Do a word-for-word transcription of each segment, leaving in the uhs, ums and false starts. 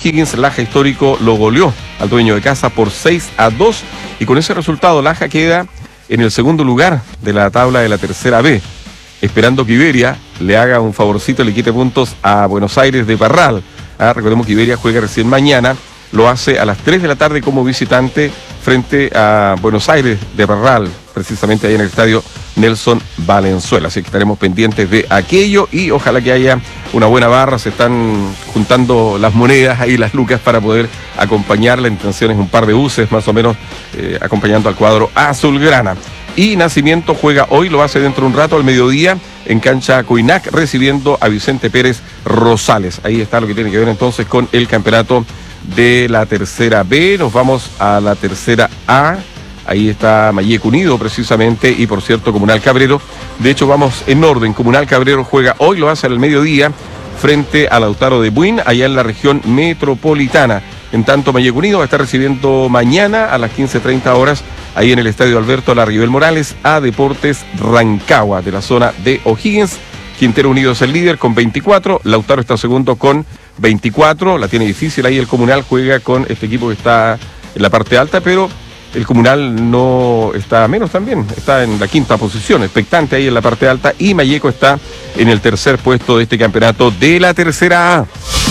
O'Higgins, Laja Histórico lo goleó al dueño de casa por seis a dos y con ese resultado Laja queda en el segundo lugar de la tabla de la tercera B, esperando que Iberia le haga un favorcito y le quite puntos a Buenos Aires de Parral. Ah, recordemos que Iberia juega recién mañana, lo hace a las tres de la tarde como visitante frente a Buenos Aires de Parral, precisamente ahí en el estadio Nelson Valenzuela. Así que estaremos pendientes de aquello y ojalá que haya una buena barra. Se están juntando las monedas ahí, las lucas, para poder acompañar. La intención es un par de buses más o menos eh, acompañando al cuadro azulgrana. Y Nacimiento juega hoy, lo hace dentro de un rato al mediodía en cancha Coinac, recibiendo a Vicente Pérez Rosales. Ahí está lo que tiene que ver entonces con el campeonato de la tercera B. Nos vamos a la tercera A. Ahí está Malleco Unido precisamente y por cierto Comunal Cabrero. De hecho vamos en orden. Comunal Cabrero juega hoy, lo hace al mediodía frente a Lautaro de Buin, allá en la región metropolitana. En tanto Malleco Unido va a estar recibiendo mañana a las quince treinta horas ahí en el estadio Alberto Larribel Morales a Deportes Rancagua de la zona de O'Higgins. Quintero Unido es el líder con veinticuatro, Lautaro está segundo con veinticuatro, la tiene difícil ahí el Comunal, juega con este equipo que está en la parte alta, pero el Comunal no está menos también, está en la quinta posición, expectante ahí en la parte alta, y Malleco está en el tercer puesto de este campeonato de la tercera A.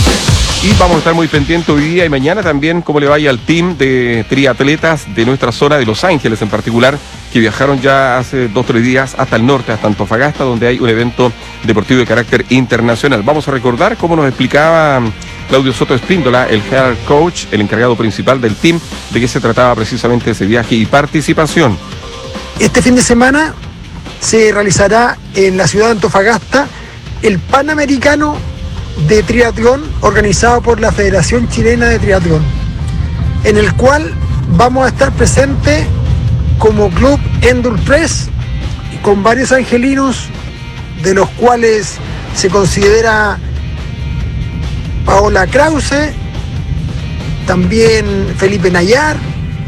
Y vamos a estar muy pendientes hoy día y mañana también cómo le vaya al team de triatletas de nuestra zona de Los Ángeles en particular, que viajaron ya hace dos o tres días hasta el norte, hasta Antofagasta, donde hay un evento deportivo de carácter internacional. Vamos a recordar cómo nos explicaba Claudio Soto Espíndola, el head coach, el encargado principal del team, de qué se trataba precisamente ese viaje y participación. Este fin de semana se realizará en la ciudad de Antofagasta el Panamericano de Triatlón organizado por la Federación Chilena de Triatlón, en el cual vamos a estar presentes como club Endurpress con varios angelinos, de los cuales se considera Paola Krause, también Felipe Nayar,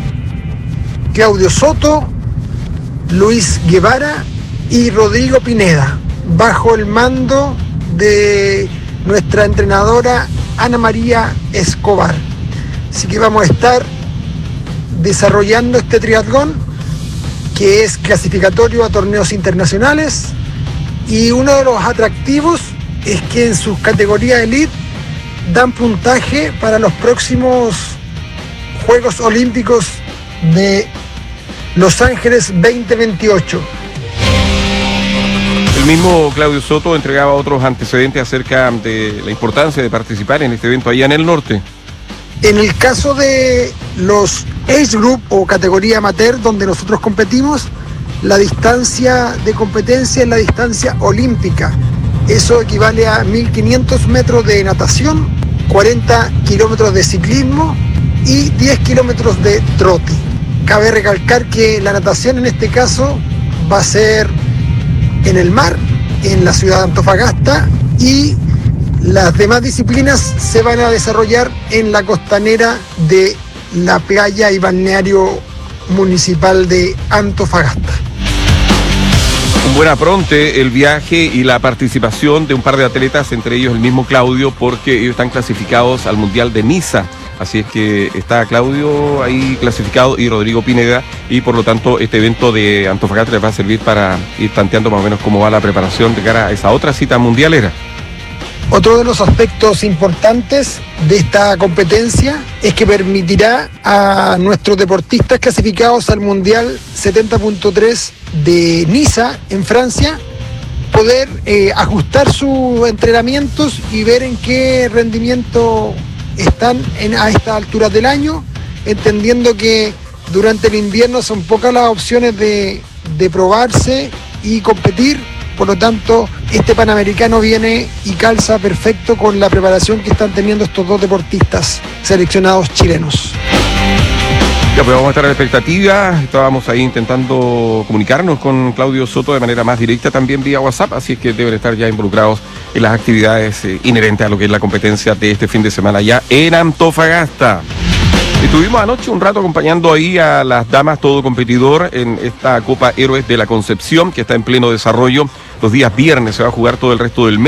Claudio Soto, Luis Guevara y Rodrigo Pineda, bajo el mando de nuestra entrenadora Ana María Escobar. Así que vamos a estar desarrollando este triatlón, que es clasificatorio a torneos internacionales, y uno de los atractivos es que en sus categorías elite dan puntaje para los próximos Juegos Olímpicos de Los Ángeles veinte veintiocho. El mismo Claudio Soto entregaba otros antecedentes acerca de la importancia de participar en este evento allá en el norte. En el caso de los Age Group o categoría amateur, donde nosotros competimos, la distancia de competencia es la distancia olímpica. Eso equivale a mil quinientos metros de natación, cuarenta kilómetros de ciclismo y diez kilómetros de trote. Cabe recalcar que la natación en este caso va a ser en el mar, en la ciudad de Antofagasta, y las demás disciplinas se van a desarrollar en la costanera de la playa y balneario municipal de Antofagasta. Un buen apronte el viaje y la participación de un par de atletas, entre ellos el mismo Claudio, porque ellos están clasificados al Mundial de Niza. Así es que está Claudio ahí clasificado y Rodrigo Pineda, y por lo tanto este evento de Antofagasta les va a servir para ir tanteando más o menos cómo va la preparación de cara a esa otra cita mundialera. Otro de los aspectos importantes de esta competencia es que permitirá a nuestros deportistas clasificados al Mundial setenta punto tres de Niza, en Francia, poder eh, ajustar sus entrenamientos y ver en qué rendimiento están en, a estas alturas del año, entendiendo que durante el invierno son pocas las opciones de, de probarse y competir. Por lo tanto, este Panamericano viene y calza perfecto con la preparación que están teniendo estos dos deportistas seleccionados chilenos. Ya, pues vamos a estar a la expectativa. Estábamos ahí intentando comunicarnos con Claudio Soto de manera más directa, también vía WhatsApp, así es que deben estar ya involucrados en las actividades eh, inherentes a lo que es la competencia de este fin de semana ya en Antofagasta. Estuvimos anoche un rato acompañando ahí a las damas todo competidor en esta Copa Héroes de la Concepción, que está en pleno desarrollo. Los días viernes se va a jugar todo el resto del mes.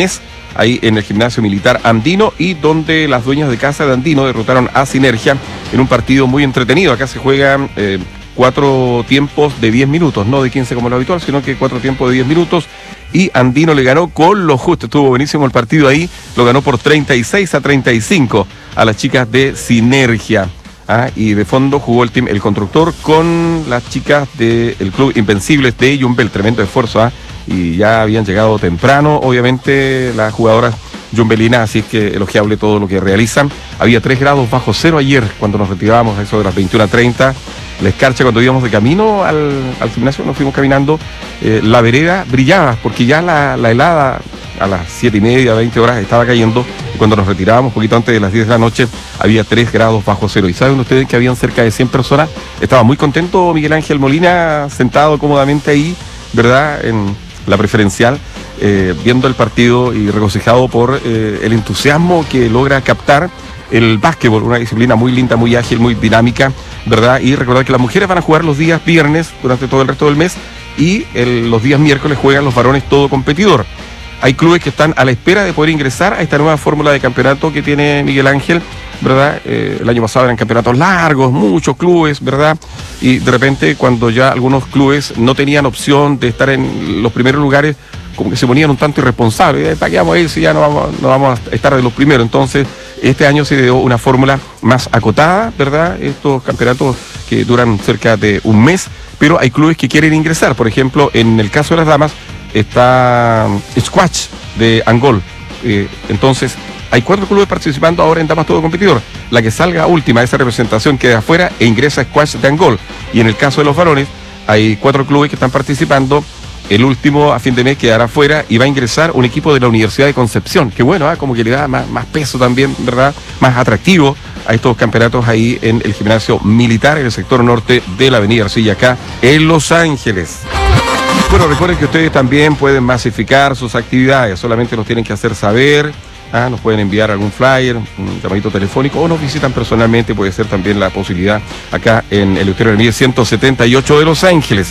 ahí en el gimnasio militar andino, y donde las dueñas de casa de Andino derrotaron a Sinergia en un partido muy entretenido. Acá se juegan eh, cuatro tiempos de diez minutos, no de quince como lo habitual, sino que cuatro tiempos de diez minutos, y Andino le ganó con lo justo. Estuvo buenísimo el partido ahí, lo ganó por treinta y seis a treinta y cinco a las chicas de Sinergia. Ah, y de fondo jugó el team El Constructor con las chicas del Club Invencibles de Yumbel. Tremendo esfuerzo, ¿ah? Y ya habían llegado temprano, obviamente, las jugadoras yumbelinas, así es que elogiable todo lo que realizan. Había tres grados bajo cero ayer cuando nos retirábamos a eso de las veintiuna treinta. La escarcha, cuando íbamos de camino al, al gimnasio, nos fuimos caminando, eh, la vereda brillaba, porque ya la, la helada a las siete y media, veinte horas estaba cayendo, y cuando nos retirábamos, poquito antes de las diez de la noche, había tres grados bajo cero. Y saben ustedes que habían cerca de cien personas. Estaba muy contento Miguel Ángel Molina, sentado cómodamente ahí, ¿verdad?, en la preferencial, eh, viendo el partido y regocijado por eh, el entusiasmo que logra captar el básquetbol, una disciplina muy linda, muy ágil, muy dinámica, ¿verdad? Y recordar que las mujeres van a jugar los días viernes durante todo el resto del mes, y el, los días miércoles juegan los varones todo competidor. Hay clubes que están a la espera de poder ingresar a esta nueva fórmula de campeonato que tiene Miguel Ángel, ¿verdad? Eh, el año pasado eran campeonatos largos, muchos clubes, ¿verdad? Y de repente, cuando ya algunos clubes no tenían opción de estar en los primeros lugares, como que se ponían un tanto irresponsables. ¿Para qué vamos a ir si ya no vamos, no vamos a estar de los primeros? Entonces, este año se dio una fórmula más acotada, ¿verdad? Estos campeonatos que duran cerca de un mes, pero hay clubes que quieren ingresar. Por ejemplo, en el caso de las damas, está Squash de Angol. Eh, entonces, hay cuatro clubes participando ahora en Damas Todo Competidor. La que salga última, esa representación queda afuera e ingresa a Squash de Angol. Y en el caso de los varones, hay cuatro clubes que están participando. El último a fin de mes quedará fuera y va a ingresar un equipo de la Universidad de Concepción. Que bueno, ¿eh? Como que le da más, más peso también, ¿verdad? Más atractivo a estos campeonatos ahí en el gimnasio militar, en el sector norte de la Avenida Arcilla, acá en Los Ángeles. Bueno, recuerden que ustedes también pueden masificar sus actividades, solamente nos tienen que hacer saber, ¿ah? Nos pueden enviar algún flyer, un llamadito telefónico, o nos visitan personalmente, puede ser también la posibilidad acá en el Eleuterio Ramírez ciento setenta y ocho de Los Ángeles.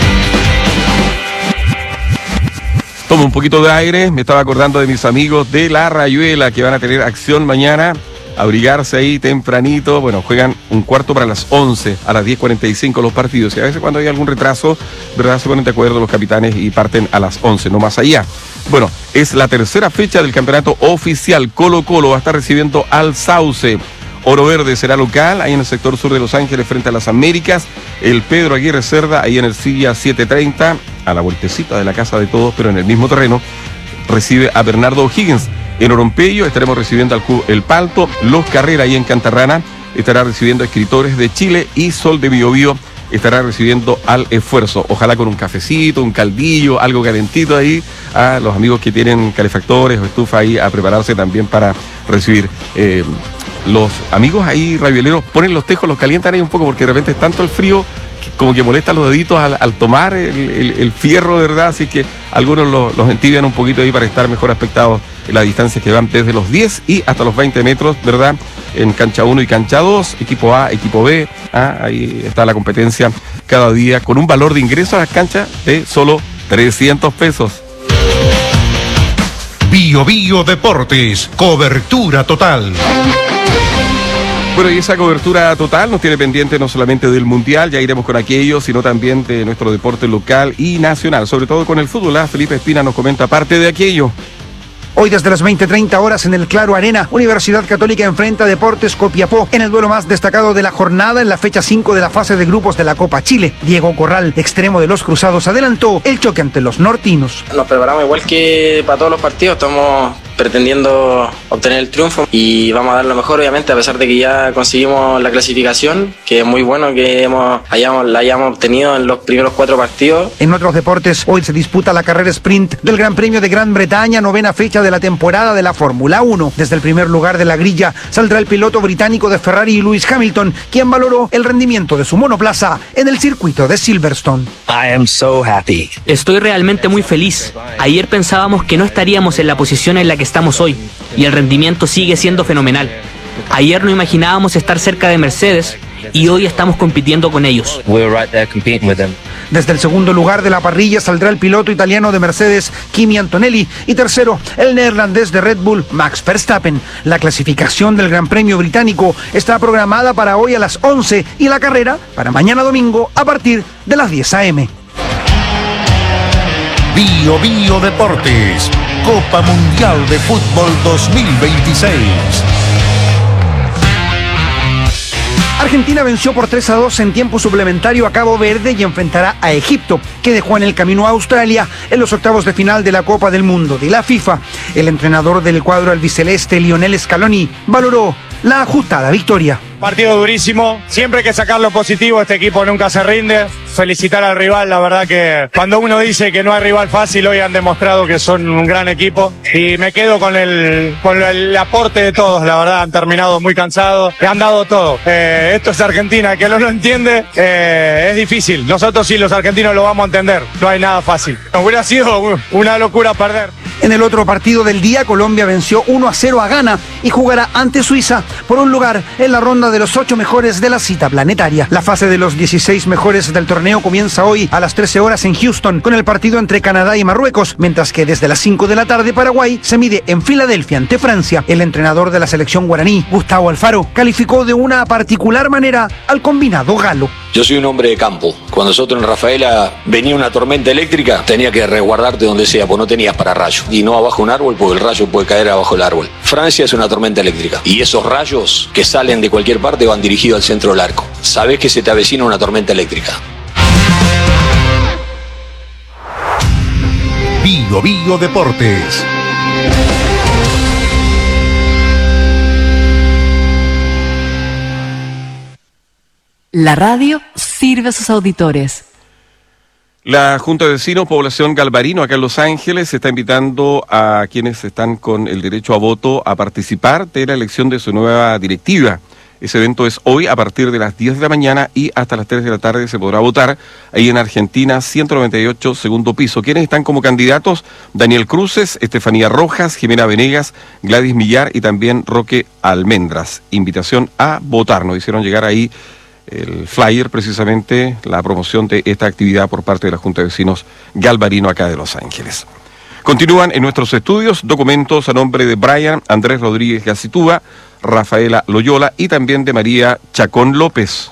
Tomo un poquito de aire, me estaba acordando de mis amigos de La Rayuela, que van a tener acción mañana. Abrigarse ahí tempranito. Bueno, juegan un cuarto para las once, a las diez cuarenta y cinco los partidos, y a veces cuando hay algún retraso, ¿verdad?, se ponen de acuerdo los capitanes y parten a las once, no más allá. Bueno, es la tercera fecha del campeonato oficial. Colo Colo va a estar recibiendo al Sauce. Oro Verde será local, ahí en el sector sur de Los Ángeles, frente a las Américas. El Pedro Aguirre Cerda, ahí en el Silla setecientos treinta, a la vueltecita de la casa de todos, pero en el mismo terreno, recibe a Bernardo O'Higgins. En Orompello estaremos recibiendo al Club El Palto. Los Carrera, ahí en Cantarrana, estará recibiendo a Escritores de Chile, y Sol de Biobío estará recibiendo al Esfuerzo. Ojalá con un cafecito, un caldillo, algo calentito ahí, a los amigos que tienen calefactores o estufa ahí a prepararse también para recibir. Eh, los amigos ahí ravioleros ponen los tejos, los calientan ahí un poco, porque de repente es tanto el frío que como que molesta los deditos al, al tomar el, el, el fierro, ¿verdad? Así que algunos los, los entibian un poquito ahí para estar mejor aspectados en las distancias que van desde los diez y hasta los veinte metros, ¿verdad? En cancha uno y cancha dos, equipo A, equipo B, ¿ah? Ahí está la competencia cada día, con un valor de ingreso a las canchas de solo trescientos pesos. Bio Bio Deportes, cobertura total. Bueno, y esa cobertura total nos tiene pendiente no solamente del Mundial, ya iremos con aquello, sino también de nuestro deporte local y nacional, sobre todo con el fútbol. ¿Ah? Felipe Espina nos comenta parte de aquello. Hoy desde las veinte treinta horas en el Claro Arena, Universidad Católica enfrenta a Deportes Copiapó en el duelo más destacado de la jornada en la fecha cinco de la fase de grupos de la Copa Chile. Diego Corral, extremo de los Cruzados, adelantó el choque ante los nortinos. Nos preparamos igual que para todos los partidos, estamos pretendiendo obtener el triunfo y vamos a dar lo mejor, obviamente, a pesar de que ya conseguimos la clasificación, que es muy bueno que hemos, hayamos, la hayamos obtenido en los primeros cuatro partidos. En otros deportes, hoy se disputa la carrera sprint del Gran Premio de Gran Bretaña, novena fecha de la temporada de la Fórmula uno. Desde el primer lugar de la grilla saldrá el piloto británico de Ferrari, Lewis Hamilton, quien valoró el rendimiento de su monoplaza en el circuito de Silverstone. I am so happy. Estoy realmente muy feliz. Ayer pensábamos que no estaríamos en la posición en la que estamos hoy, y el rendimiento sigue siendo fenomenal. Ayer no imaginábamos estar cerca de Mercedes, y hoy estamos compitiendo con ellos. We were right there competing with them. Desde el segundo lugar de la parrilla saldrá el piloto italiano de Mercedes, Kimi Antonelli, y tercero, el neerlandés de Red Bull, Max Verstappen. La clasificación del Gran Premio Británico está programada para hoy a las once y la carrera para mañana domingo a partir de las diez a eme Bio Bio Deportes, Copa Mundial de Fútbol dos mil veintiséis. Argentina venció por tres a dos en tiempo suplementario a Cabo Verde y enfrentará a Egipto, que dejó en el camino a Australia en los octavos de final de la Copa del Mundo de la FIFA. El entrenador del cuadro albiceleste, Lionel Scaloni, valoró la ajustada victoria. Partido durísimo, siempre hay que sacar lo positivo, este equipo nunca se rinde. Felicitar al rival, la verdad que cuando uno dice que no hay rival fácil, hoy han demostrado que son un gran equipo y me quedo con el, con el aporte de todos, la verdad, han terminado muy cansados, han dado todo. Eh, esto es Argentina, el que no lo entiende eh, es difícil, nosotros sí los argentinos lo vamos a entender, no hay nada fácil. Hubiera sido una locura perder. En el otro partido del día, Colombia venció uno a cero a Ghana y jugará ante Suiza por un lugar en la ronda de los ocho mejores de la cita planetaria. La fase de los dieciséis mejores del torneo comienza hoy a las trece horas en Houston con el partido entre Canadá y Marruecos, mientras que desde las cinco de la tarde Paraguay se mide en Filadelfia ante Francia. El entrenador de la selección guaraní, Gustavo Alfaro, calificó de una particular manera al combinado galo. Yo soy un hombre de campo. Cuando nosotros en Rafaela venía una tormenta eléctrica, tenía que resguardarte donde sea, porque no tenías pararrayos. Y no abajo un árbol, porque el rayo puede caer abajo del árbol. Francia es una tormenta eléctrica. Y esos rayos que salen de cualquier parte van dirigidos al centro del arco. Sabés que se te avecina una tormenta eléctrica. Bio Bio Deportes. La radio sirve a sus auditores. La Junta de Vecinos Población Galvarino, acá en Los Ángeles, está invitando a quienes están con el derecho a voto a participar de la elección de su nueva directiva. Ese evento es hoy a partir de las diez de la mañana y hasta las tres de la tarde se podrá votar ahí en Argentina, ciento noventa y ocho, segundo piso. ¿Quiénes están como candidatos? Daniel Cruces, Estefanía Rojas, Jimena Venegas, Gladys Millar y también Roque Almendras. Invitación a votar. Nos hicieron llegar ahí el flyer, precisamente la promoción de esta actividad por parte de la Junta de Vecinos Galvarino acá de Los Ángeles. Continúan en nuestros estudios documentos a nombre de Brian Andrés Rodríguez Gacitúa, Rafaela Loyola y también de María Chacón López.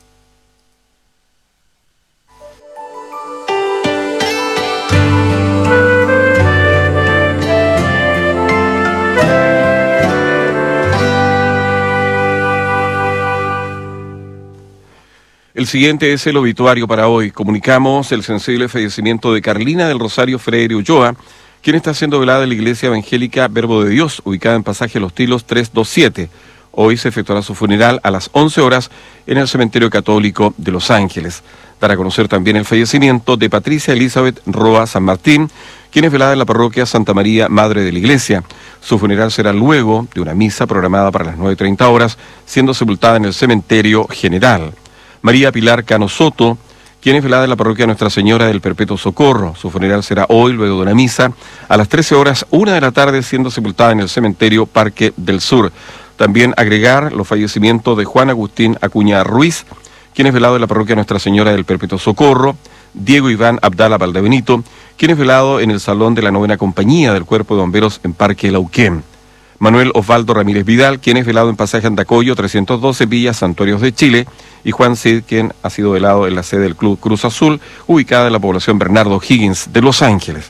El siguiente es el obituario para hoy. Comunicamos el sensible fallecimiento de Carlina del Rosario Freire Ulloa, quien está siendo velada en la Iglesia Evangélica Verbo de Dios, ubicada en Pasaje Los Tilos trescientos veintisiete. Hoy se efectuará su funeral a las once horas en el Cementerio Católico de Los Ángeles. Dar a conocer también el fallecimiento de Patricia Elizabeth Roa San Martín, quien es velada en la parroquia Santa María, Madre de la Iglesia. Su funeral será luego de una misa programada para las nueve treinta horas, siendo sepultada en el Cementerio General. María Pilar Cano Soto, quien es velada en la parroquia Nuestra Señora del Perpetuo Socorro. Su funeral será hoy, luego de una misa, a las trece horas, una de la tarde, siendo sepultada en el cementerio Parque del Sur. También agregar los fallecimientos de Juan Agustín Acuña Ruiz, quien es velado en la parroquia Nuestra Señora del Perpetuo Socorro, Diego Iván Abdala Valdebenito, quien es velado en el Salón de la Novena Compañía del Cuerpo de Bomberos en Parque Lauquén. Manuel Osvaldo Ramírez Vidal, quien es velado en Pasaje Andacoyo trescientos doce, Villa Santuarios de Chile, y Juan Cid, quien ha sido velado en la sede del Club Cruz Azul, ubicada en la población Bernardo Higgins de Los Ángeles.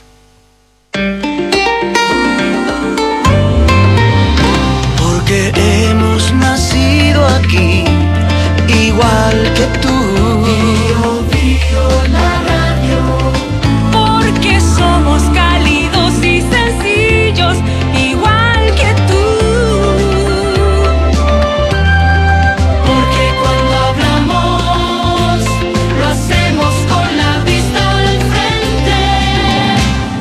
Porque hemos nacido aquí, igual que tú. Bio, bio, la radio. Porque somos cálidos y sencillos, igual que tú. Porque cuando hablamos, lo hacemos con la vista al frente.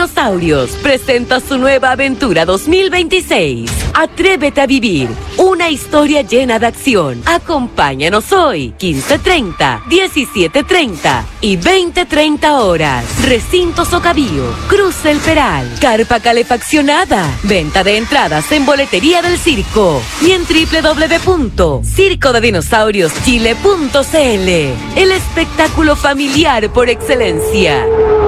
Dinosaurios presenta su nueva aventura dos mil veintiséis. Atrévete a vivir una historia llena de acción. Acompáñanos hoy, quince treinta, diecisiete treinta y veinte treinta horas. Recinto Socabío, Cruz El Peral, carpa calefaccionada. Venta de entradas en Boletería del Circo y en doble u doble u doble u punto circo de dinosaurios chile punto c l. El espectáculo familiar por excelencia.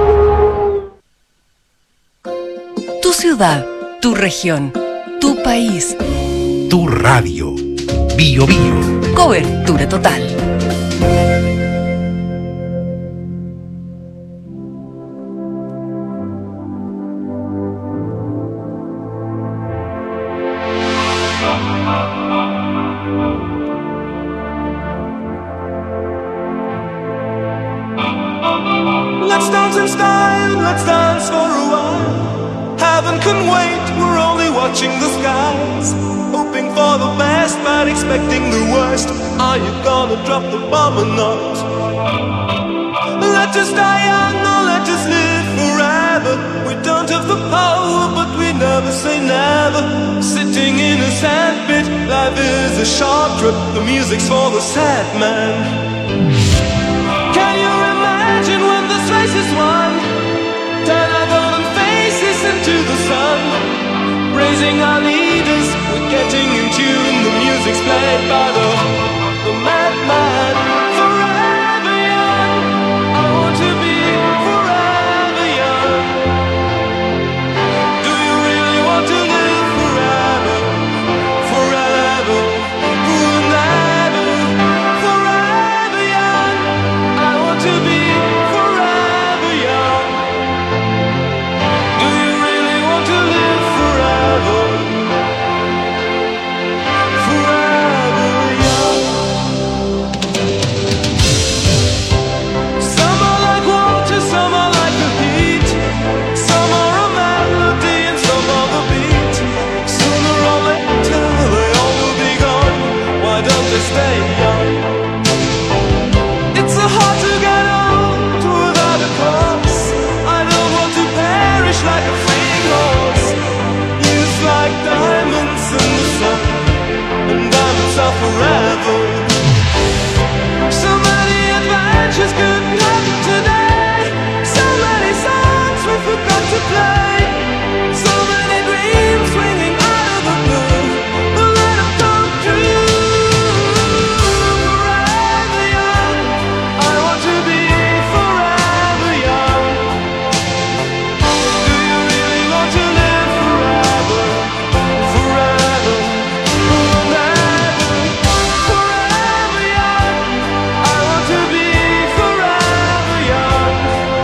Tu ciudad, tu región, tu país. Tu radio. Bio Bio. Cobertura total. Let's dance in style, let's dance for a while. Heaven can wait, we're only watching the skies. Hoping for the best, but expecting the worst. Are you gonna drop the bomb or not? Let us die young, or let us live forever. We don't have the power, but we never say never. Sitting in a sandpit, life is a short trip. The music's for the sad man. Can you imagine when this race is won? Turn our golden faces into the sun. Raising our leaders, we're getting in tune. The music's played by the, the madman. Forever young, I want to be forever young. Do you really want to live forever? Forever, forever, forever young. I want to be forever young. Do you really want to live forever? Forever young. Some are like water, some are like the heat. Some are a melody and some are the beat. Sooner or later they all will be gone. Why don't they stay young? It's so hard to get old without a cause. I don't want to perish like a fleeing horse. Youth like diamonds in the sun, and diamonds are forever. So many adventures couldn't happen today. So many songs we forgot to play. So many dreams swinging out of the blue. But let them come true. Forever young, I want to be forever young. Do you really want to live forever? Forever, forever, forever young. I want to be forever young.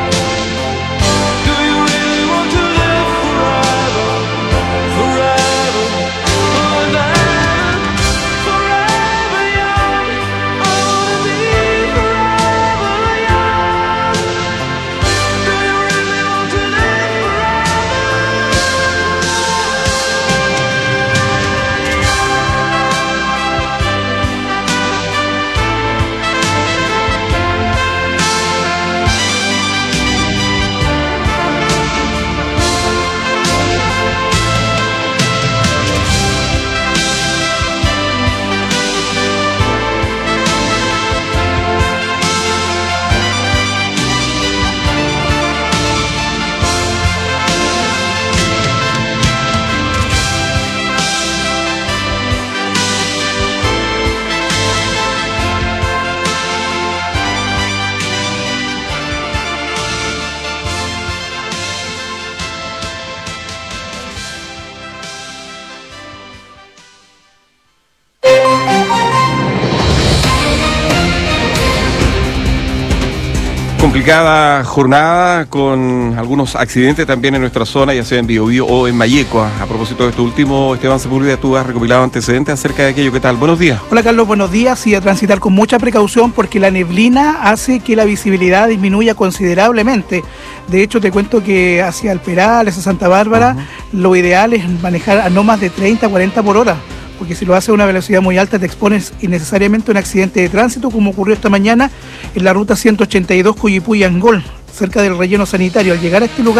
Do you really want to live forever? Forever, forever, forever young. I want to be forever young. Do you really want to live Complicada jornada con algunos accidentes también en nuestra zona, ya sea en Biobío o en Malleco. A propósito de esto último, Esteban Sepúlveda, tú has recopilado antecedentes acerca de aquello. ¿Qué tal? Buenos días. Hola Carlos, buenos días. Y a transitar con mucha precaución porque la neblina hace que la visibilidad disminuya considerablemente. De hecho, te cuento que hacia El Peral, hacia Santa Bárbara, uh-huh. lo ideal es manejar a no más de treinta, cuarenta por hora. Porque si lo haces a una velocidad muy alta te expones innecesariamente a un accidente de tránsito, como ocurrió esta mañana en la ruta ciento ochenta y dos Cuyipú-Angol, cerca del relleno sanitario. Al llegar a este lugar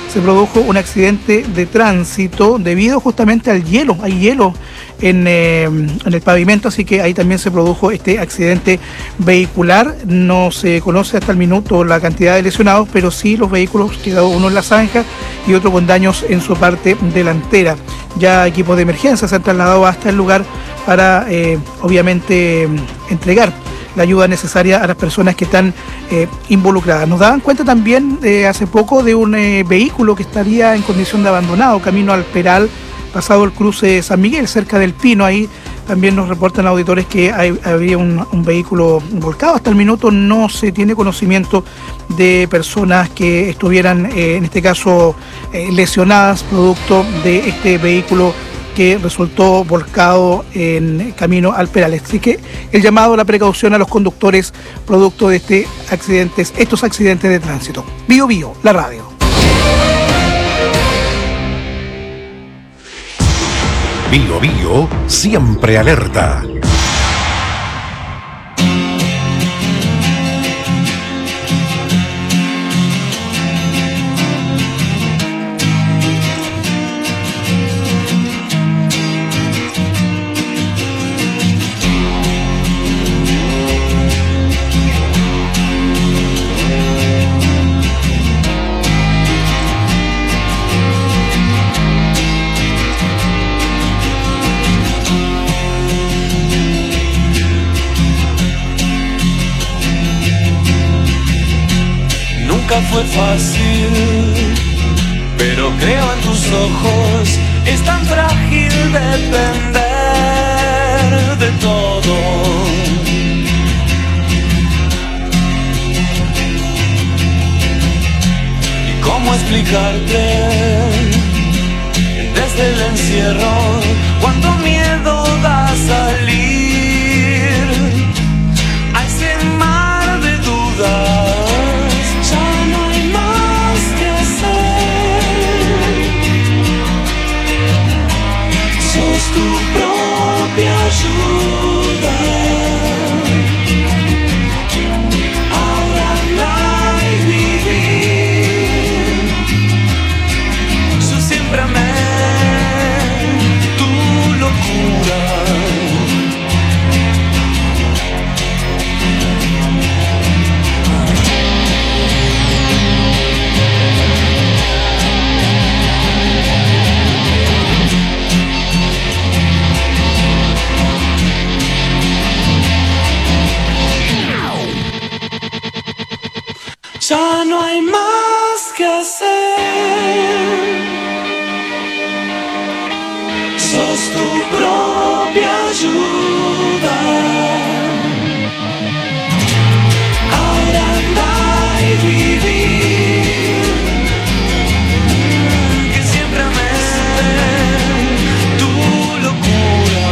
se produjo un accidente de tránsito debido justamente al hielo. Hay hielo en, eh, en el pavimento, así que ahí también se produjo este accidente vehicular. No se conoce hasta el minuto la cantidad de lesionados, pero sí los vehículos, quedó uno en la zanja y otro con daños en su parte delantera. Ya equipos de emergencia se han trasladado hasta el lugar para, eh, obviamente, entregar la ayuda necesaria a las personas que están eh, involucradas. Nos daban cuenta también eh, hace poco de un eh, vehículo que estaría en condición de abandonado, camino al Peral, pasado el cruce San Miguel, cerca del Pino. Ahí también nos reportan auditores que hay, había un, un vehículo volcado. Hasta el minuto no se tiene conocimiento de personas que estuvieran, eh, en este caso, eh, lesionadas producto de este vehículo que resultó volcado en camino al Peral. Así que el llamado a la precaución a los conductores producto de este accidentes, estos accidentes de tránsito. Bio Bio, la radio. Bio Bio, siempre alerta. Fue fácil, pero creo en tus ojos, es tan frágil depender de todo. ¿Y cómo explicarte desde el encierro cuánto miedo da salir a ese mar de dudas? Tu propia ayuda. Ahora no hay vivir. Yo siempre amé tu locura. Ya no hay más que hacer. Sos tu propia ayuda. Ahora anda y vivir. Que siempre amé tu locura.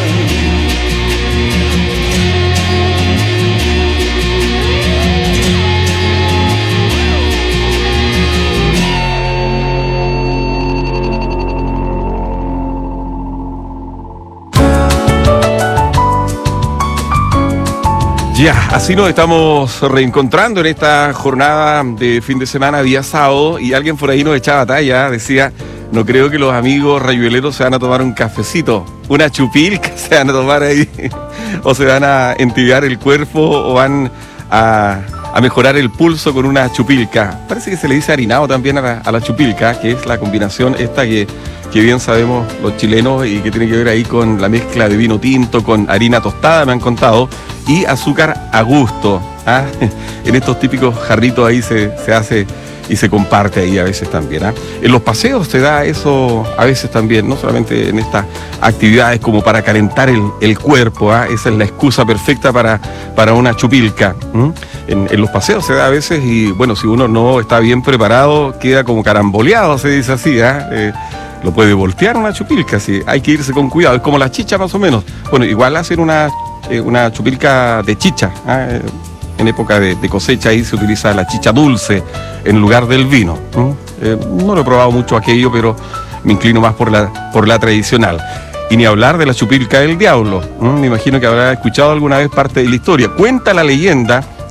Ya, así nos estamos reencontrando en esta jornada de fin de semana, día sábado, y alguien por ahí nos echaba talla, decía, no creo que los amigos rayueleros se van a tomar un cafecito, una chupilca se van a tomar ahí, o se van a entibiar el cuerpo, o van a, a mejorar el pulso con una chupilca. Parece que se le dice harinado también a la, a la chupilca, que es la combinación esta que, que bien sabemos los chilenos y que tiene que ver ahí con la mezcla de vino tinto, con harina tostada, me han contado, y azúcar a gusto. ¿Ah? En estos típicos jarritos ahí se, se hace y se comparte ahí a veces también. ¿Ah? En los paseos se da eso a veces también, no solamente en estas actividades como para calentar el, el cuerpo. ¿Ah? Esa es la excusa perfecta para, para una chupilca. ¿Mm? En, en los paseos se da a veces y bueno, si uno no está bien preparado, queda como caramboleado, se dice así. ¿Ah? Eh, lo puede voltear una chupilca, sí. Hay que irse con cuidado, es como la chicha más o menos. Bueno, igual hacen una, eh, una chupilca de chicha. ¿Ah? Eh, en época de, de cosecha ahí se utiliza la chicha dulce en lugar del vino. ¿Mm? Eh, no lo he probado mucho aquello, pero me inclino más por la, por la tradicional. Y ni hablar de la chupilca del diablo. ¿Mm? Me imagino que habrá escuchado alguna vez parte de la historia. Cuenta la leyenda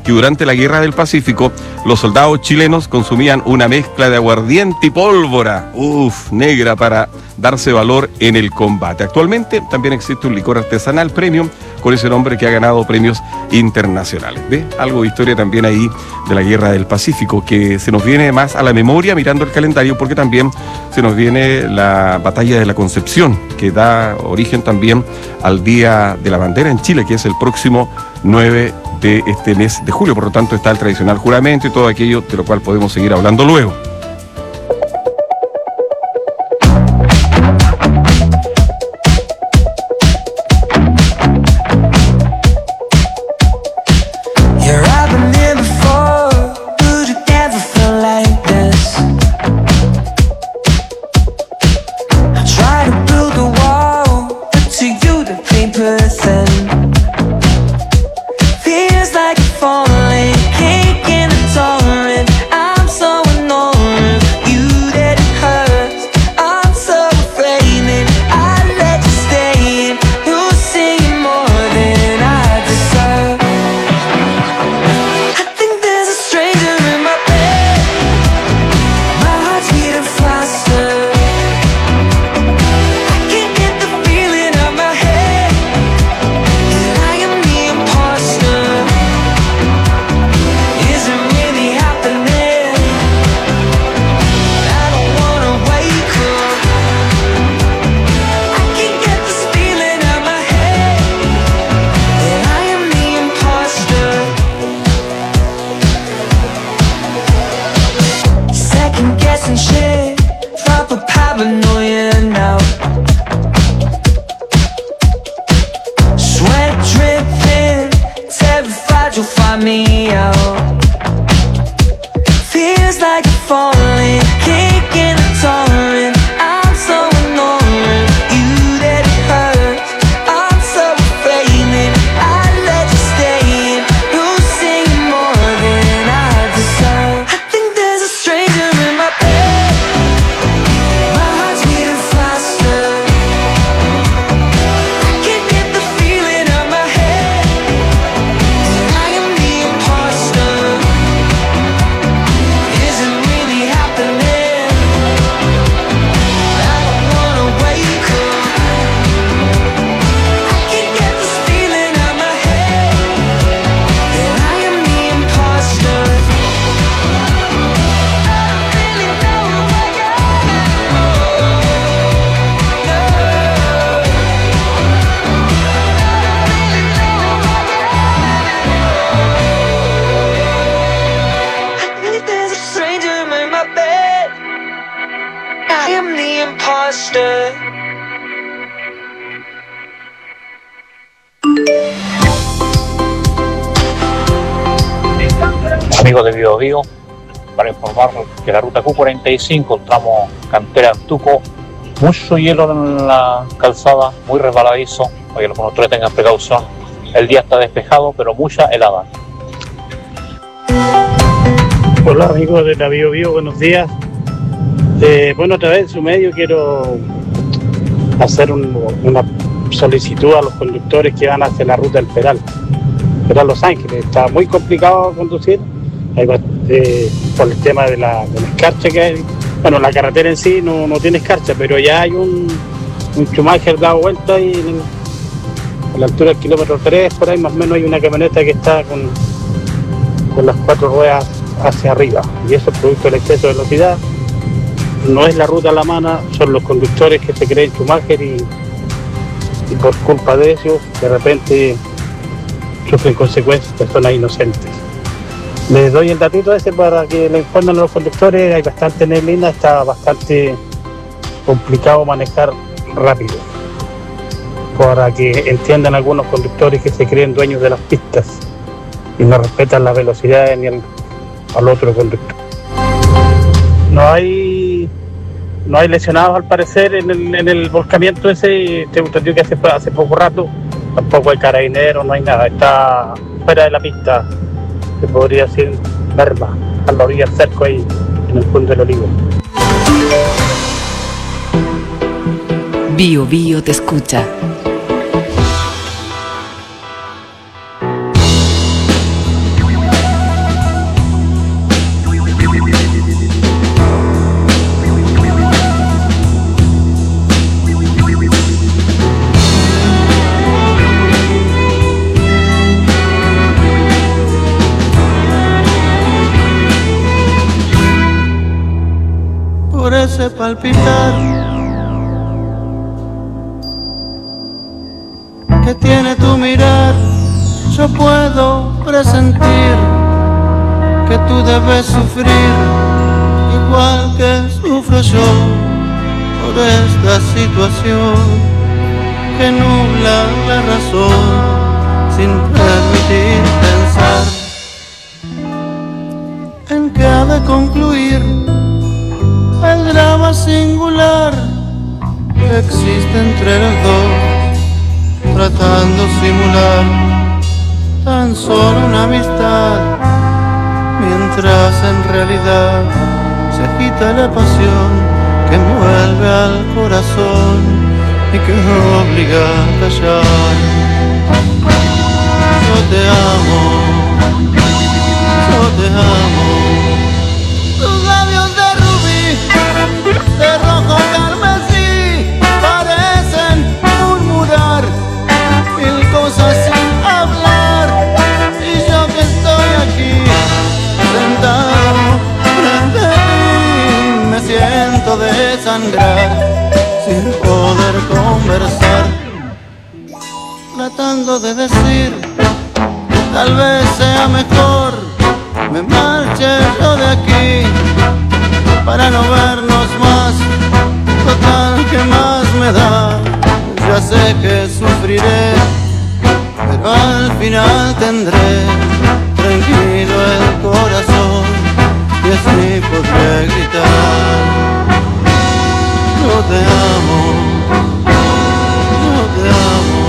que durante la Guerra del Pacífico los soldados chilenos consumían una mezcla de aguardiente y pólvora, uff, negra, para darse valor en el combate. Actualmente también existe un licor artesanal premium con ese nombre que ha ganado premios internacionales. ¿Ve? Algo de historia también ahí de la Guerra del Pacífico, que se nos viene más a la memoria mirando el calendario, porque también se nos viene la Batalla de la Concepción, que da origen también al Día de la Bandera en Chile, que es el próximo nueve de este mes de julio. Por lo tanto, está el tradicional juramento y todo aquello de lo cual podemos seguir hablando luego. Amigos de Bio Bio, para informar que la ruta Q cuarenta y cinco, tramo Cantera Antuco, mucho hielo en la calzada, muy resbaladizo, para que los conductores tengan precaución. El día está despejado, pero mucha helada. Hola amigos de la Bio Bio, buenos días. Eh, bueno, a través de su medio quiero hacer un, una solicitud a los conductores que van hacia la ruta del Peral, Peral Los Ángeles. Está muy complicado conducir. Hay, eh, por el tema de la, de la escarcha que hay. Bueno, la carretera en sí no, no tiene escarcha, pero ya hay un, un Schumacher dado vuelta ahí en el, a la altura del kilómetro tres, por ahí más o menos hay una camioneta que está con, con las cuatro ruedas hacia arriba, y eso es producto del exceso de velocidad. No es la ruta a la mano, son los conductores que se creen Schumacher y, y por culpa de ellos de repente sufren consecuencias que son inocentes. Les doy el datito ese para que le informen a los conductores. Hay bastante neblina, está bastante complicado manejar rápido, para que entiendan algunos conductores que se creen dueños de las pistas y no respetan las velocidades ni el, al otro conductor. No hay no hay lesionados al parecer en el, en el volcamiento ese. Tengo entendido que hace, hace poco rato tampoco hay carabineros, no hay nada, está fuera de la pista. Se podría decir Berma, a la orilla del cerco ahí en el Punto del Olivo. Bio Bio te escucha. palpitar, que tiene tu mirar. Yo puedo presentir que tú debes sufrir igual que sufro yo por esta situación que nubla la razón sin permitir pensar en que ha de concluir el drama singular que existe entre los dos, tratando de simular tan solo una amistad, mientras en realidad se agita la pasión que envuelve al corazón y que obliga a callar. Yo te amo, yo te amo. Tus labios de rubí, de rojo carmesí, parecen murmurar mil cosas sin hablar. Y yo que estoy aquí, sentado frente a ti, me siento desangrar sin poder conversar, tratando de decir, tal vez sea mejor me marche yo de aquí para no vernos más. Total, ¿qué más me da? Ya sé que sufriré, pero al final tendré tranquilo el corazón y así podré gritar: yo te amo, yo te amo.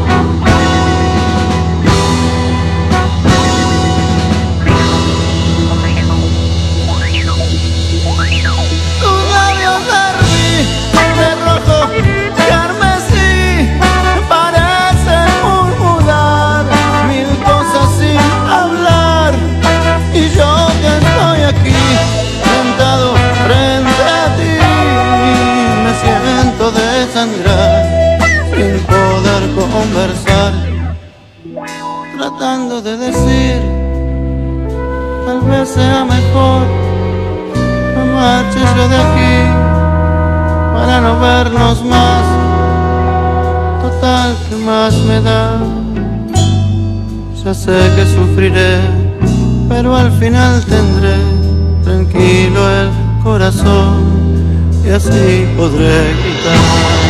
Tus labios de rubí, de rojo carmesí, parecen murmurar mil cosas sin hablar. Y yo que estoy aquí, sentado frente a ti, me siento desangrar sin poder conversar, tratando de decir, tal vez sea mejor me marche yo de aquí para no vernos más. Total, ¿qué más me da? Ya sé que sufriré, pero al final tendré tranquilo el corazón y así podré gritar: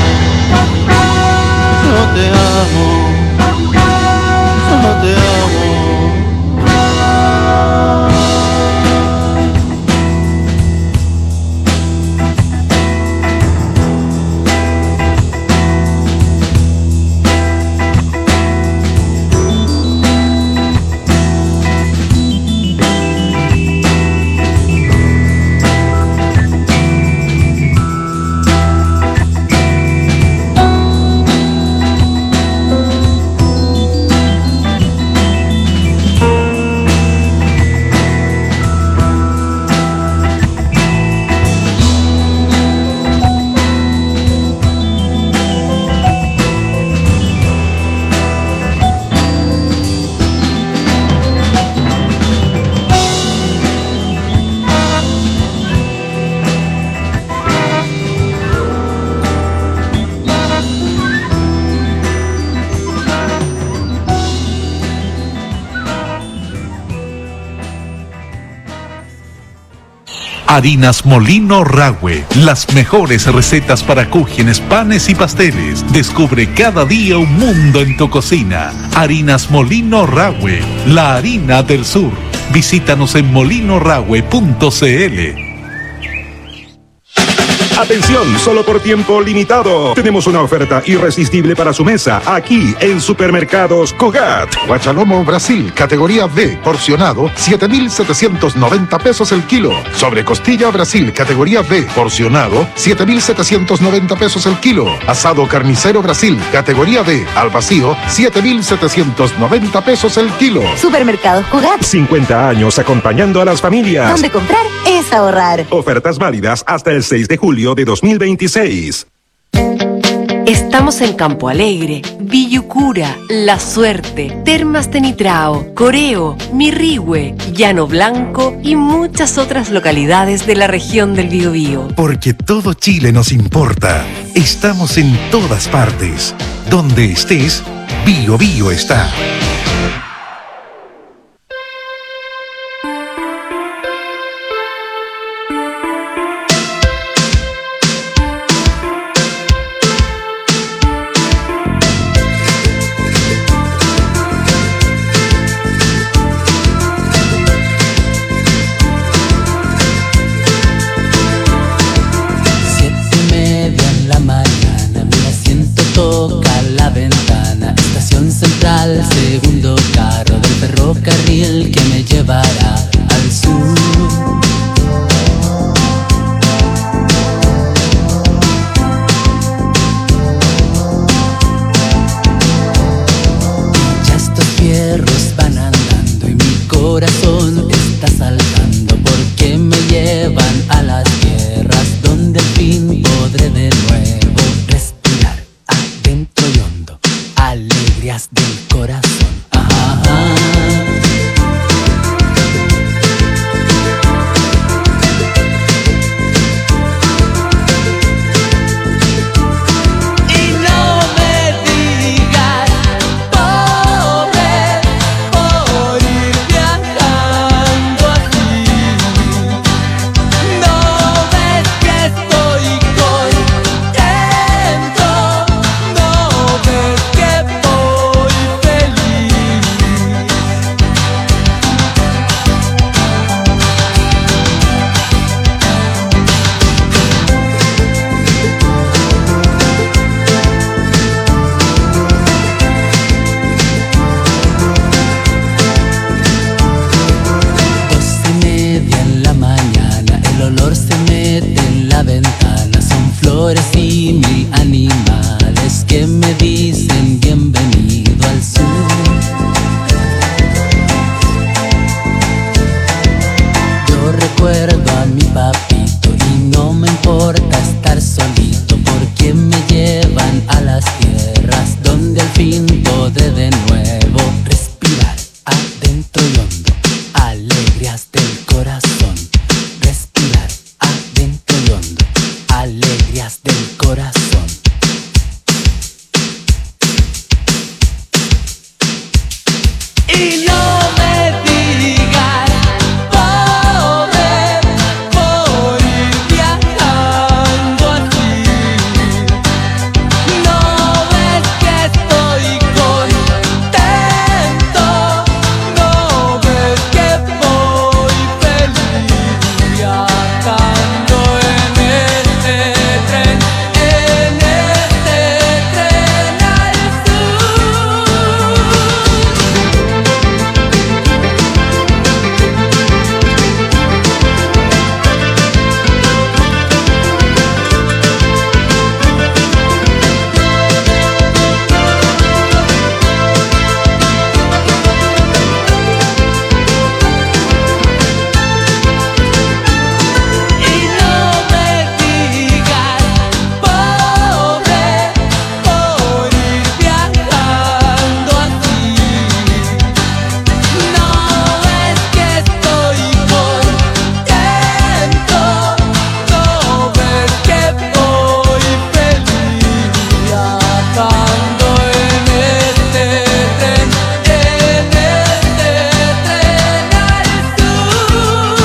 yo te amo, yo te amo. Harinas Molino Rahue, las mejores recetas para cúgenes, panes y pasteles. Descubre cada día un mundo en tu cocina. Harinas Molino Rahue, la harina del sur. Visítanos en molino rahue punto c l. Atención, solo por tiempo limitado. Tenemos una oferta irresistible para su mesa aquí en Supermercados Cogat. Guachalomo Brasil, categoría B, porcionado, siete mil setecientos noventa pesos el kilo. Sobrecostilla Brasil, categoría B, porcionado, siete mil setecientos noventa pesos el kilo. Asado carnicero Brasil, categoría B, al vacío, siete mil setecientos noventa pesos el kilo. Supermercados Cogat. cincuenta años acompañando a las familias. Donde comprar es ahorrar. Ofertas válidas hasta el seis de julio de dos mil veintiséis. Estamos en Campo Alegre, Villucura, La Suerte, Termas de Nitrao, Coreo, Mirrihue, Llano Blanco y muchas otras localidades de la región del Biobío. Porque todo Chile nos importa. Estamos en todas partes. Donde estés, Bio Bio está. Segundo carro del ferrocarril que me llevará al sur. Y ya estos fierros van andando y mi corazón está saltando porque me llevan a las tierras donde al fin podré de nuevo respirar adentro y hondo alegrías del corazón. Y mil animales que me dicen bienvenido al sur. Yo recuerdo a mi papito y no me importa estar solito porque me llevan a las tierras donde al fin podré de nuevo respirar adentro y hondo alegrías del corazón. Respirar adentro y hondo alegrías del corazón. Y no me digas, pobre, por ir viajando así. No ves que estoy contento, no ves que voy feliz viajando en este tren, en este tren al sur. Y no me digas, pobre, por ir viajando así. No ves que estoy contento, no ves que voy feliz viajando en este tren, en este tren al sur.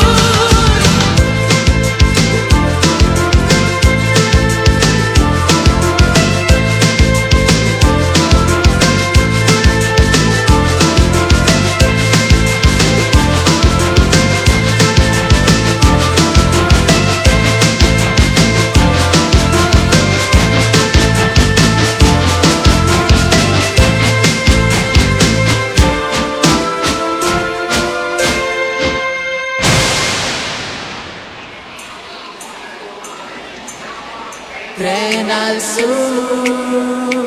Tren al sur,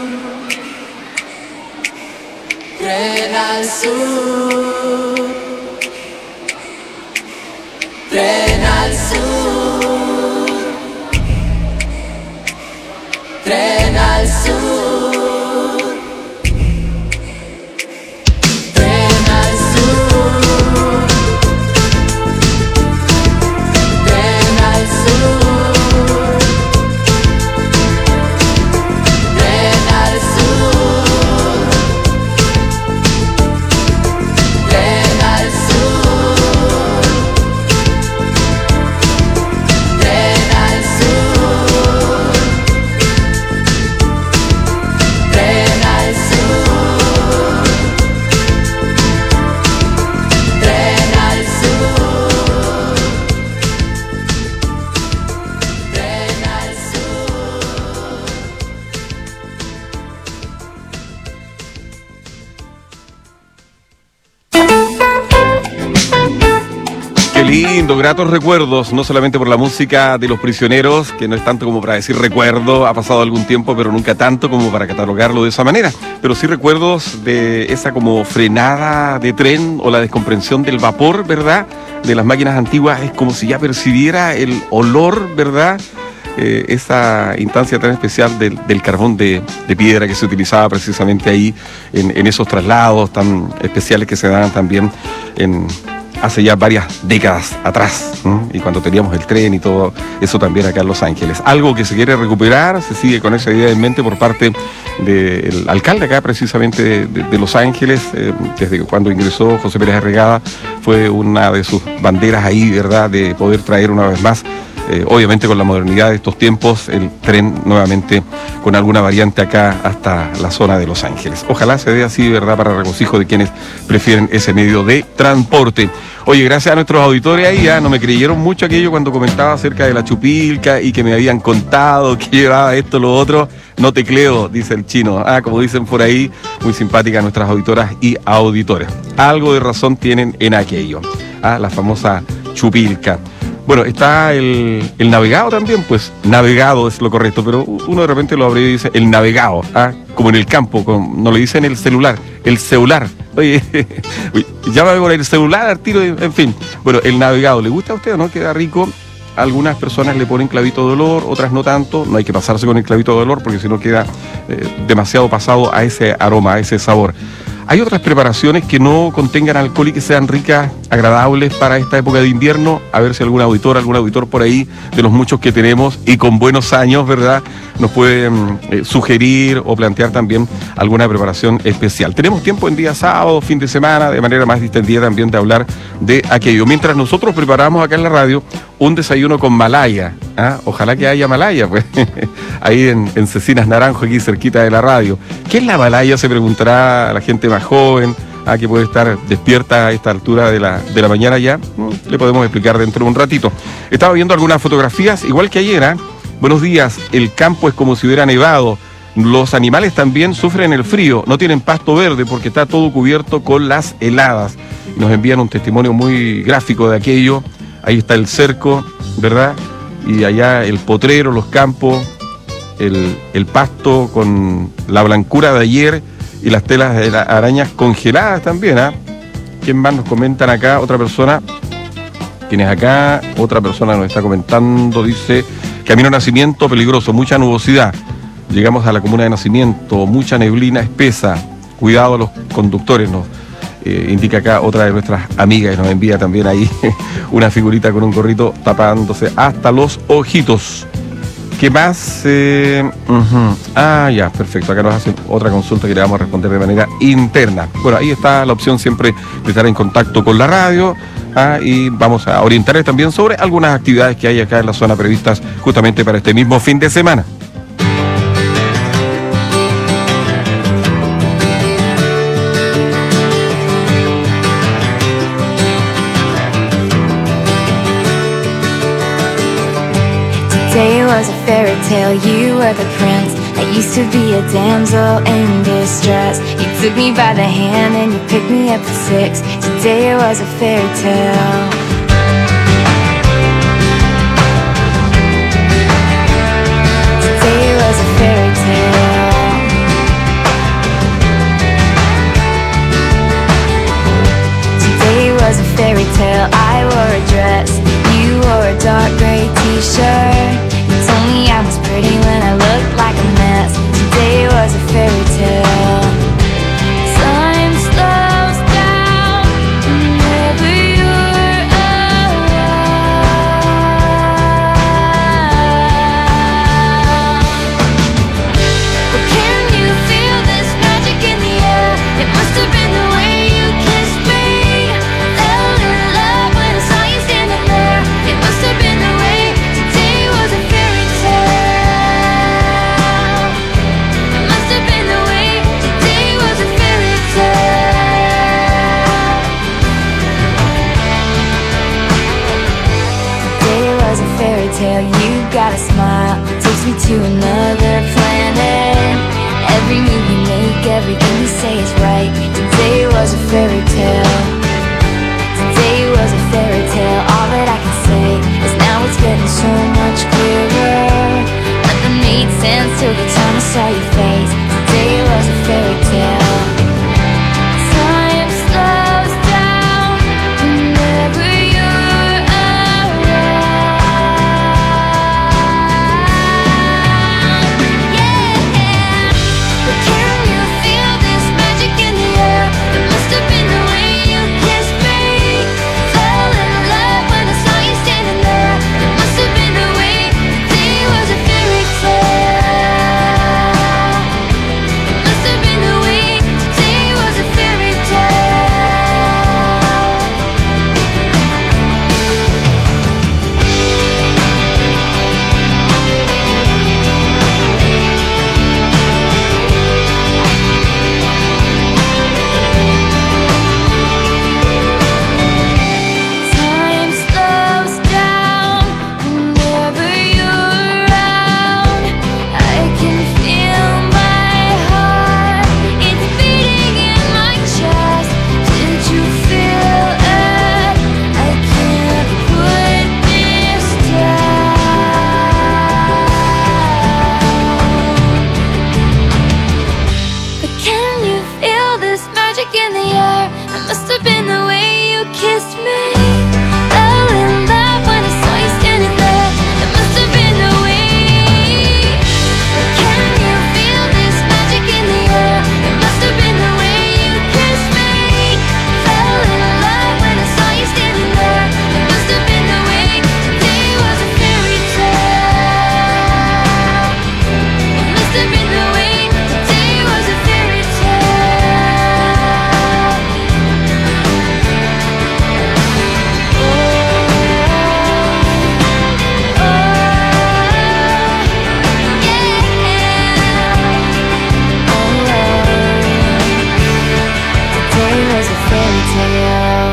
tren al sur, tren al sur, tren al lindo, gratos recuerdos, no solamente por la música de Los Prisioneros, que no es tanto como para decir recuerdo, ha pasado algún tiempo, pero nunca tanto como para catalogarlo de esa manera, pero sí recuerdos de esa como frenada de tren o la descomprensión del vapor, ¿verdad?, de las máquinas antiguas. Es como si ya percibiera el olor, ¿verdad?, eh, esa instancia tan especial del, del carbón de, de piedra que se utilizaba precisamente ahí en, en esos traslados tan especiales que se daban también en... hace ya varias décadas atrás, ¿no? Y cuando teníamos el tren y todo eso también acá en Los Ángeles. Algo que se quiere recuperar, se sigue con esa idea en mente por parte del alcalde acá precisamente de, de, de Los Ángeles, eh, desde cuando ingresó José Pérez Arregada, fue una de sus banderas ahí, ¿verdad?, de poder traer una vez más, eh, obviamente con la modernidad de estos tiempos, el tren nuevamente con alguna variante acá hasta la zona de Los Ángeles. Ojalá se dé así, ¿verdad?, para regocijo de quienes prefieren ese medio de transporte. Oye, gracias a nuestros auditores ahí, ya no me creyeron mucho aquello cuando comentaba acerca de la chupilca y que me habían contado que llevaba esto, lo otro. No te creo, dice el chino. Ah, como dicen por ahí, muy simpáticas nuestras auditoras y auditores. Algo de razón tienen en aquello. Ah, la famosa chupilca. Bueno, está el, el navegado también, pues navegado es lo correcto, pero uno de repente lo abre y dice el navegado, ¿ah?, como en el campo, como, no le dicen el celular, el celular. Oye, llámame con el celular al tiro, en fin. Bueno, el navegado, ¿le gusta a usted o no? Queda rico. Algunas personas le ponen clavito de olor, otras no tanto. No hay que pasarse con el clavito de olor porque si no queda eh, demasiado pasado a ese aroma, a ese sabor. Hay otras preparaciones que no contengan alcohol y que sean ricas, agradables para esta época de invierno. A ver si algún auditor, algún auditor por ahí, de los muchos que tenemos y con buenos años, ¿verdad?, nos puede eh, sugerir o plantear también alguna preparación especial. Tenemos tiempo en día sábado, fin de semana, de manera más distendida también de hablar de aquello. Mientras nosotros preparamos acá en la radio un desayuno con malaya. ¿Ah? Ojalá que haya malaya, pues, ahí en, en Cecinas Naranjo, aquí cerquita de la radio. ¿Qué es la malaya?, se preguntará la gente más joven, ah, que puede estar despierta a esta altura de la, de la mañana ya. Le podemos explicar dentro de un ratito. Estaba viendo algunas fotografías, igual que ayer, ¿eh? Buenos días, el campo es como si hubiera nevado. Los animales también sufren el frío, no tienen pasto verde porque está todo cubierto con las heladas. Nos envían un testimonio muy gráfico de aquello. Ahí está el cerco, ¿verdad?, y allá el potrero, los campos, el, el pasto con la blancura de ayer y las telas de las arañas congeladas también, ¿ah? ¿Quién más nos comentan acá? Otra persona, ¿quién es acá? Otra persona nos está comentando, dice, camino a Nacimiento peligroso, mucha nubosidad. Llegamos a la comuna de Nacimiento, mucha neblina espesa, cuidado a los conductores, nos eh, indica acá otra de nuestras amigas y nos envía también ahí una figurita con un gorrito tapándose hasta los ojitos. ¿Qué más? Eh, uh-huh. Ah, ya, perfecto. Acá nos hacen otra consulta que le vamos a responder de manera interna. Bueno, ahí está la opción siempre de estar en contacto con la radio. Ah, y vamos a orientarles también sobre algunas actividades que hay acá en la zona previstas justamente para este mismo fin de semana. Today was a fairy tale, you were the prince. I used to be a damsel in distress. You took me by the hand and you picked me up at six. Today was a fairy tale. Today was a fairy tale. Today was a fairy tale. I wore a dress, you wore a dark gray t-shirt. You told me I was pretty when I looked like a mess. Today was a fairy tale. Time slows down whenever you're around. But can you feel this magic in the air? It must have been the way you kissed me. Fell in love when I saw you standing there. It must have been the way. Today was a fairy tale. It must have been the way. Today was a fairy tale. Today was a fairy tale. You got a smile, takes me to another planet. Every move you make, everything you say is right. Today was a fairy tale. Today was a fairy tale. All that I it's getting so much clearer. Nothing made sense till the time I saw your face. Today was a fairy tale. Time slows down whenever you're around. Yeah, but can you feel this magic in the air? It must have been the way you kissed me. Fell in love when I saw you standing there. It must have been the way today was a fairy tale. It must have been the way today was a fairy tale. Time slows down whenever you're around. I can feel my heart, it's beating in my chest. Did you feel it? I can't put this down. But can you feel this magic in the air? It must have been the way you kissed me. Fell in love when I saw you standing there. It must have been the way. But can you feel this magic in the air? It must have been the way you kissed me. Fell in love when I saw you standing there. It must have been the way. Today was a fairy tale. It must have been the way. Today was a fairy tale. Today was a fairy tale.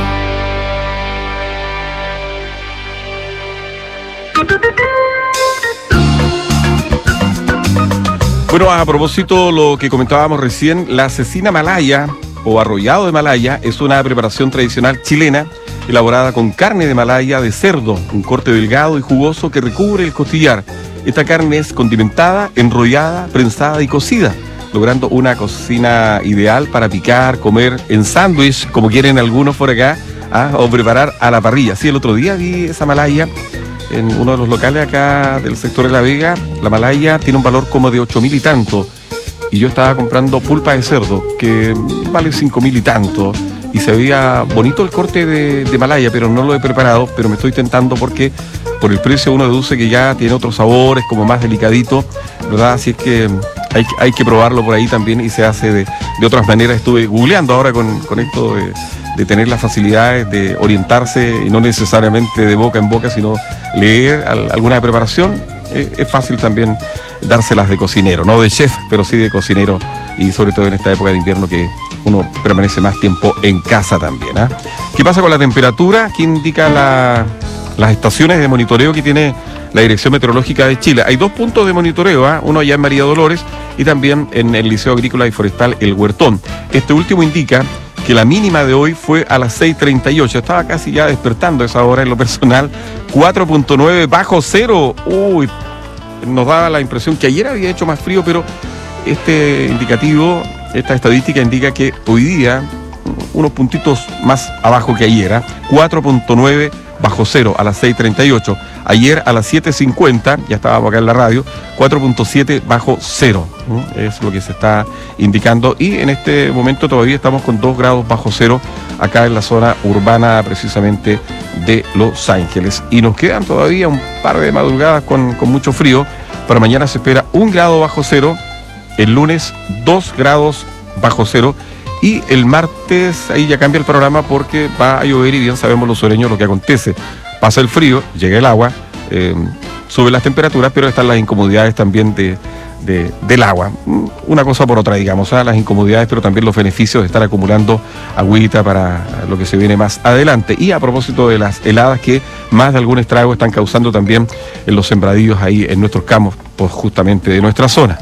Bueno, a propósito lo que comentábamos recién, la cecina malaya o arrollado de malaya es una preparación tradicional chilena elaborada con carne de malaya de cerdo, un corte delgado y jugoso que recubre el costillar. Esta carne es condimentada, enrollada, prensada y cocida, logrando una cocina ideal para picar, comer en sándwich, como quieren algunos por acá, ¿ah? O preparar a la parrilla. Sí, el otro día vi esa malaya en uno de los locales acá del sector de La Vega. La malaya tiene un valor como de ocho mil y tanto, y yo estaba comprando pulpa de cerdo que vale cinco mil y tanto, y se veía bonito el corte de, de malaya, pero no lo he preparado, pero me estoy tentando porque por el precio uno deduce que ya tiene otros sabores, como más delicadito, ¿verdad? Así es que hay, hay que probarlo por ahí también, y se hace de, de otras maneras. Estuve googleando ahora con, con esto de, de tener las facilidades de orientarse, y no necesariamente de boca en boca, sino leer al, alguna preparación. Eh, es fácil también dárselas de cocinero, no de chef, pero sí de cocinero, y sobre todo en esta época de invierno que uno permanece más tiempo en casa también, ¿eh? ¿Qué pasa con la temperatura? ¿Qué indica la, las estaciones de monitoreo que tiene la Dirección Meteorológica de Chile? Hay dos puntos de monitoreo, ¿eh? Uno allá en María Dolores y también en el Liceo Agrícola y Forestal El Huertón. Este último indica que la mínima de hoy fue a las seis treinta y ocho. Estaba casi ya despertando a esa hora en lo personal. cuatro punto nueve bajo cero. Uy, nos daba la impresión que ayer había hecho más frío, pero este indicativo, esta estadística indica que hoy día unos puntitos más abajo que ayer, ¿eh? cuatro punto nueve bajo cero a las seis treinta y ocho. Ayer a las siete cincuenta, ya estábamos acá en la radio, cuatro punto siete bajo cero. ¿eh? Es lo que se está indicando, y en este momento todavía estamos con dos grados bajo cero acá en la zona urbana precisamente de Los Ángeles. Y nos quedan todavía un par de madrugadas con, con mucho frío. Para mañana se espera un grado bajo cero, el lunes dos grados bajo cero, y el martes ahí ya cambia el panorama porque va a llover, y bien sabemos los sureños lo que acontece. Pasa el frío, llega el agua, eh, suben las temperaturas, pero están las incomodidades también de, de, del agua. Una cosa por otra, digamos, ¿eh? Las incomodidades, pero también los beneficios de estar acumulando agüita para lo que se viene más adelante. Y a propósito de las heladas que más de algún estrago están causando también en los sembradíos ahí en nuestros campos, pues justamente de nuestra zona.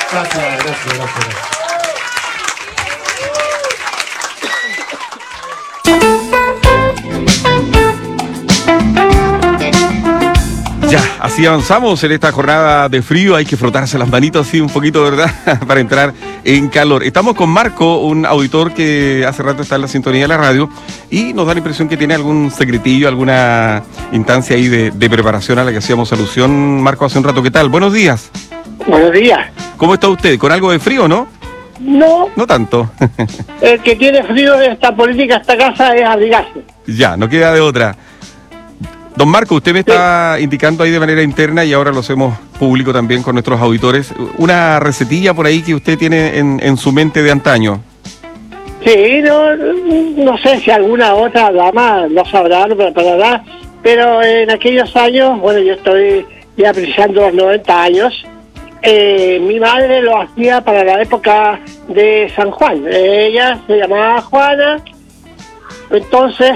Gracias, gracias, gracias. Ya, así avanzamos en esta jornada de frío. Hay que frotarse las manitos así un poquito, ¿verdad? Para entrar en calor. Estamos con Marco, un auditor que hace rato está en la sintonía de la radio y nos da la impresión que tiene algún secretillo, alguna instancia ahí de, de preparación a la que hacíamos alusión, Marco, hace un rato. ¿Qué tal? Buenos días. Buenos días. ¿Cómo está usted? ¿Con algo de frío, no? No. No tanto. El que tiene frío en esta política, esta casa, es abrigarse. Ya, no queda de otra. Don Marco, usted me está sí. indicando ahí de manera interna y ahora lo hacemos público también con nuestros auditores, una recetilla por ahí que usted tiene en, en su mente de antaño. Sí, no, no sé si alguna otra dama lo sabrá, lo preparará, pero en aquellos años, bueno, yo estoy ya precisando los noventa años, eh, mi madre lo hacía para la época de San Juan. Ella se llamaba Juana, entonces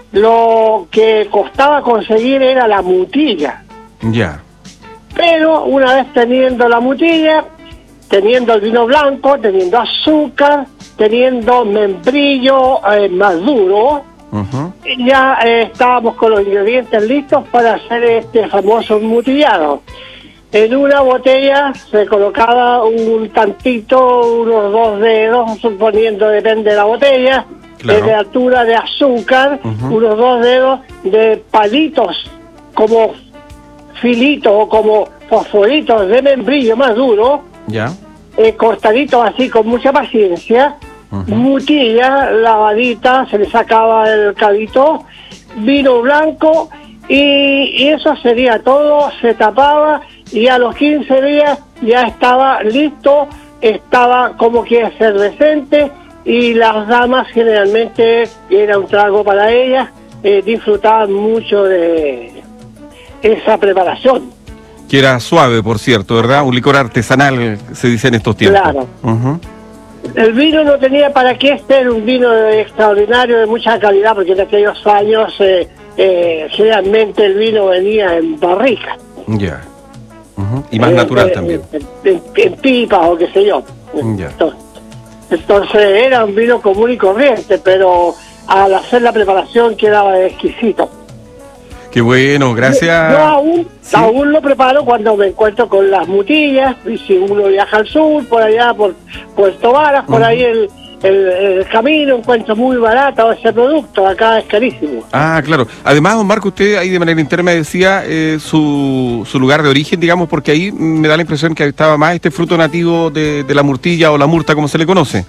lo que costaba conseguir era la mutilla. Ya. Pero una vez teniendo la mutilla, teniendo el vino blanco, teniendo azúcar, teniendo membrillo eh, maduro, uh-huh. ya eh, estábamos con los ingredientes listos para hacer este famoso mutillado. En una botella se colocaba un tantito, unos dos dedos, suponiendo, depende de la botella, claro. de altura de azúcar, uh-huh. unos dos dedos de palitos como filitos o como fosforitos de membrillo maduro, ya. eh, cortaditos así con mucha paciencia, uh-huh. mutilla lavadita, se le sacaba el cabito, vino blanco y, y eso sería todo, se tapaba y a los quince días ya estaba listo, estaba como quiere ser decente. Y las damas generalmente, era un trago para ellas, eh, disfrutaban mucho de esa preparación. Que era suave, por cierto, ¿verdad? Un licor artesanal, se dice en estos tiempos. Claro. Uh-huh. El vino no tenía para qué ser un vino extraordinario, de mucha calidad, porque en aquellos años eh, eh, generalmente el vino venía en barrica. Ya. Yeah. Uh-huh. Y más eh, natural eh, también. En, en, en pipas o qué sé yo. Ya. Yeah. Entonces, Entonces era un vino común y corriente, pero al hacer la preparación quedaba exquisito. Qué bueno, gracias. Yo aún, ¿sí? aún lo preparo cuando me encuentro con las mutillas, y si uno viaja al sur, por allá, por Puerto Varas, por uh-huh. ahí el, el, el camino, encuentro muy barato ese producto, acá es carísimo. Ah, claro. Además, don Marco, usted ahí de manera interna decía eh, su, su lugar de origen, digamos, porque ahí me da la impresión que estaba más este fruto nativo de, de la murtilla o la murta, como se le conoce.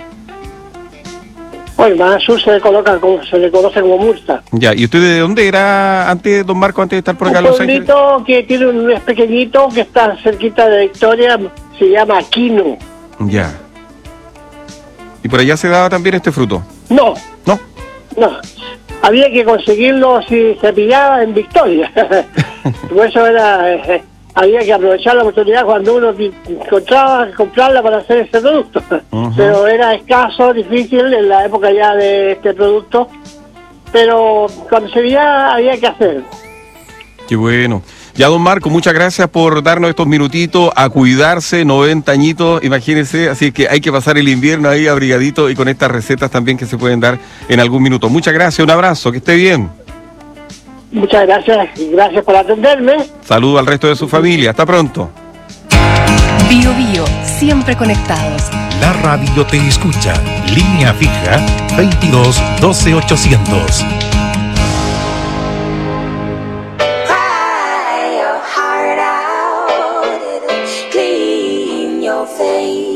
Bueno, más al sur se le coloca como se le conoce como murta. Ya, ¿y usted de dónde era antes, don Marco, antes de estar por acá en Los Ángeles? Un pueblito que tiene un es pequeñito que está cerquita de Victoria, se llama Aquino. Ya. ¿Y por allá se daba también este fruto? No. ¿No? No. Había que conseguirlo si se pillaba en Victoria. Por eso era, eh, había que aprovechar la oportunidad cuando uno encontraba comprarla para hacer ese producto. Uh-huh. Pero era escaso, difícil en la época ya de este producto. Pero cuando se veía había que hacerlo. Qué bueno. Ya, don Marco, muchas gracias por darnos estos minutitos, a cuidarse, noventa añitos, imagínense, así que hay que pasar el invierno ahí abrigadito y con estas recetas también que se pueden dar en algún minuto. Muchas gracias, un abrazo, que esté bien. Muchas gracias, gracias por atenderme. Saludo al resto de su familia, hasta pronto. Bio Bio, siempre conectados. La radio te escucha, línea fija veintidós doce ochocientos. Cry your heart out, it'll clean your face.